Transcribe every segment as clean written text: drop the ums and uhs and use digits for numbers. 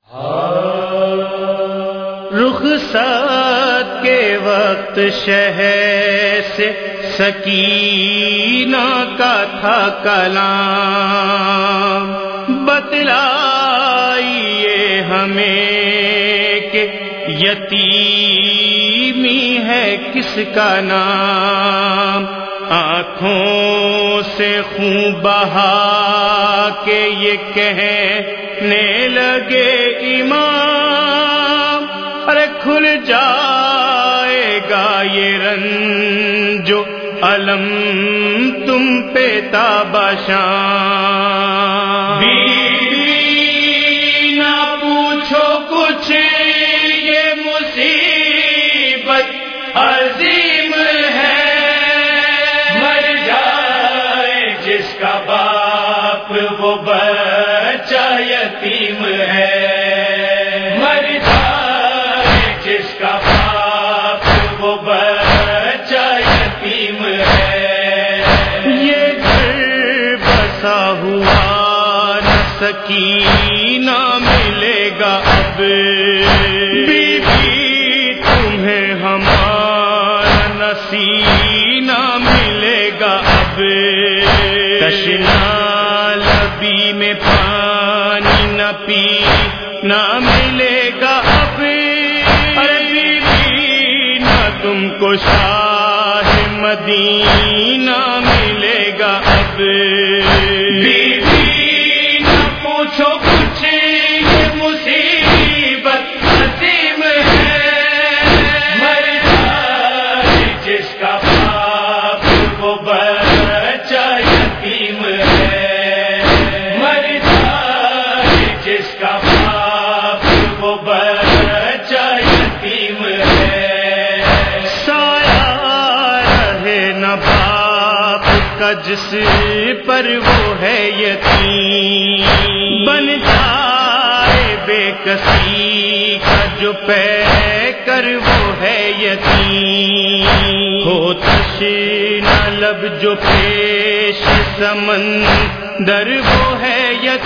رخصت کے وقت شہر سے سکینہ کا تھا کلام، بتلائیے ہمیں کہ یتیمی ہے کس کا نام، آنکھوں سے خون بہا کے یہ کہنے لگے امام، ارے کھل جائے گا یہ رنج و علم تم پہ تابشاں۔ بیوی نہ پوچھو کچھ یہ مصیبت عظیم ہے، مر جائے جس کا باپ وہ بچہ یتیم ہے، مر جائے جس کا باپ وہ بچہ یتیم ہے، یہ گھر بسا ہوا نہ سکینہ ملے گا اب، بیوی تمہیں ہمارا نسینہ ملے گا اب، تشنا لبی میں پانی نہ پی نہ ملے گا اب، ارے بیوی نہ تم کو شاہ مدینہ ملے گا اب، بیوی نہ پوچھو کچھ یہ مصیبت عظیم ہے، مر جائے جس کا باپ وہ بچہ یتیم ہے، مر جائے جس کا باپ وہ بچہ یتیم ہے، سایہ رہے نہ باپ کا جس پر وہ ہے یتیم، بن جائے بے کسی کا جو پہ کر وہ ہے یتیم، ہو تشنا لب جو پیش سمندر وہ ہے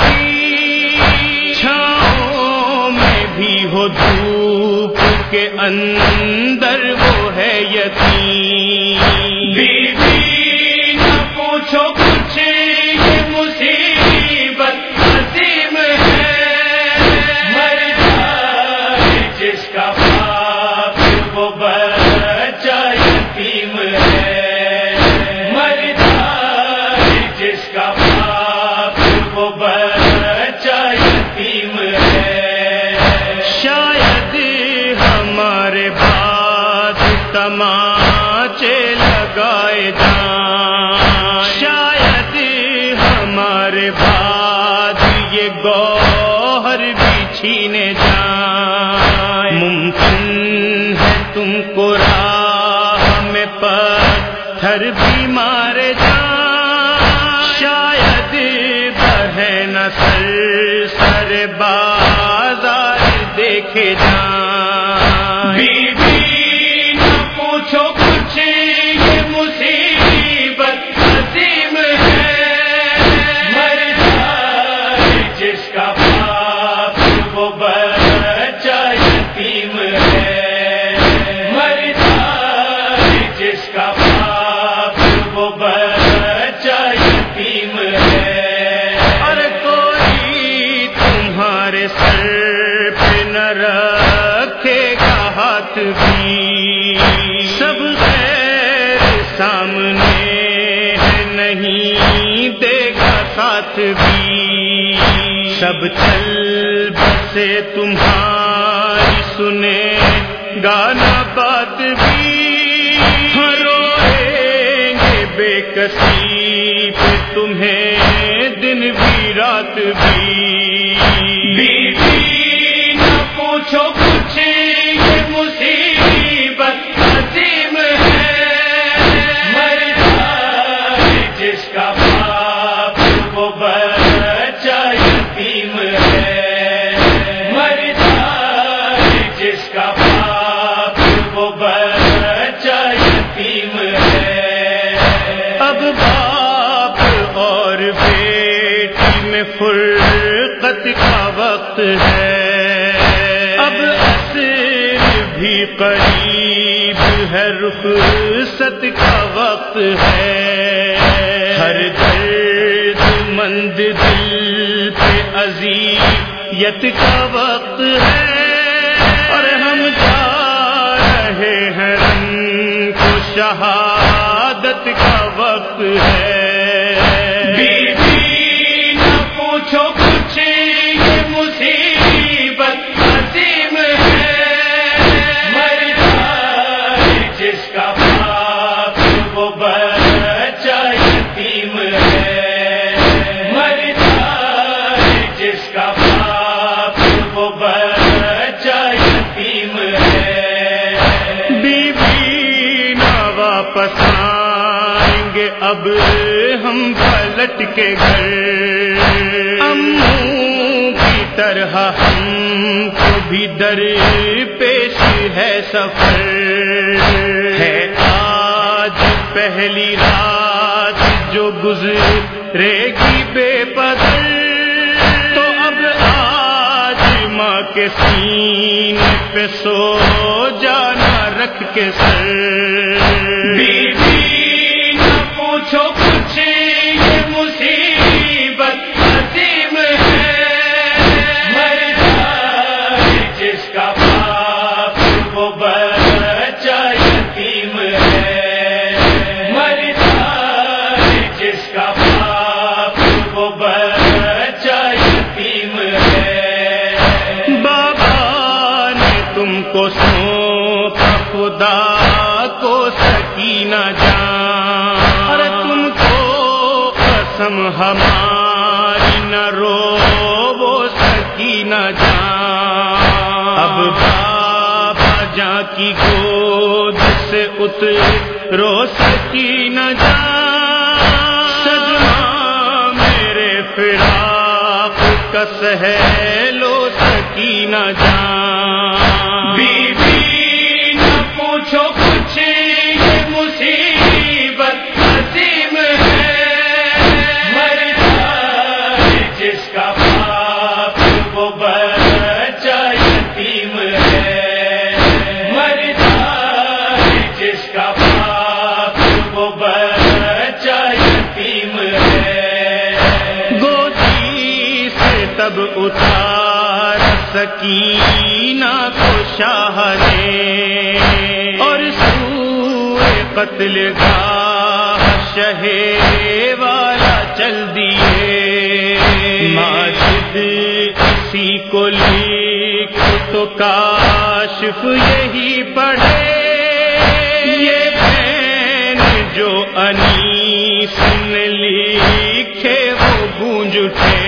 یتیم، چھاؤں میں بھی ہو دھوپ کے اندر وہ ہے یتیم، بیوی نہ پوچھو کچھ یہ مصیبت عظیم ہے، مر جائے جس کا باپ وہ بچہ یتیم ہے، مر جائے جس کا باپ وہ بچہ یتیم ہے، شاید ہمارے بعد تماچے لگائے جائیں، شاید ہمارے بعد یہ گوہر بھی چھینے جائیں، ممکن ہے تم کو راہ میں پتھر بھی مارے جائیں، شاید بہے نہ سر بازار دیکھے جائیں، بیوی نہ پوچھو کچھ یہ مصیبت عظیم ہے، مر جائے جس کا باپ وہ بچہ یتیم ہے، مر جائے جس کا باپ وہ بچہ یتیم ہے، ارے کوئی تمہارے سر پہ نہ رکھے گا ہاتھ بھی، سب غیر سامنے ہے نہیں دے گا ساتھ بھی، سب چل بسے تمہاری سنے گانا بات بھی، روئیں گے بے کسی پہ تمہیں دن بھی رات بھی، بیوی نہ پوچھو کچھ یہ مصیبت عظیم ہے، مر جائے جس کا باپ وہ بچہ یتیم ہے، مر جائے جس کا باپ وہ بچہ یتیم ہے، اب باپ اور بیٹی میں فرقت کا وقت ہے، بھی قریب ہے، رخصت کا وقت ہے، ہر درد مند دل پہ اذیت کا وقت ہے، اور ہم جا رہے ہیں رن کو شہادت کا وقت ہے۔ بیوی نہ پوچھو کچھ، یہ مصیبت عظیم ہے، مرتا جس کا باپ وہ بچہ یتیم ہے، مرتا جس کا باپ وہ بچہ یتیم ہے۔ بیوی نہ واپس آئیں گے اب ہم پلٹ کے گھر، اموں کی طرح ہم کو بھی در پیش ہے سفر، ہے آج پہلی رات جو گزرے گی بے پدر، تو اب آج ماں کے سینے پہ سو جانا رکھ کے سر۔ بیوی نہ پوچھو کچھ، یہ مصیبت عظیم ہے، مرتا جس کا باپ وہ بچہ یتیم ہے، مرتا جس کا باپ وہ بچہ یتیم ہے۔ بابا نے تم کو سونپا خدا کو سکینہ جان، اور تم کو قسم ہماری نہ رو وہ سکینہ جان، اب بابا جان کی گود سے اترو سکینہ جان، صدمہ میرے فراق کا سہے لو سکینہ جان۔ بیوی نہ پوچھو کچھ، یہ مصیبت عظیم ہے، مرتا جس کا باپ وہ بچہ یتیم ہے، مرتا جس کا باپ وہ بچہ یتیم ہے۔ گودی سے تب اتار سکینہ کو شاہ نے، اور سوئے قتل گاہ شہ والا چل دیے، ماجد اسی کو لکھ تو کاشف یہی پڑھے، یہ بہن جو انیس نے لکھے وہ گونج اٹھے۔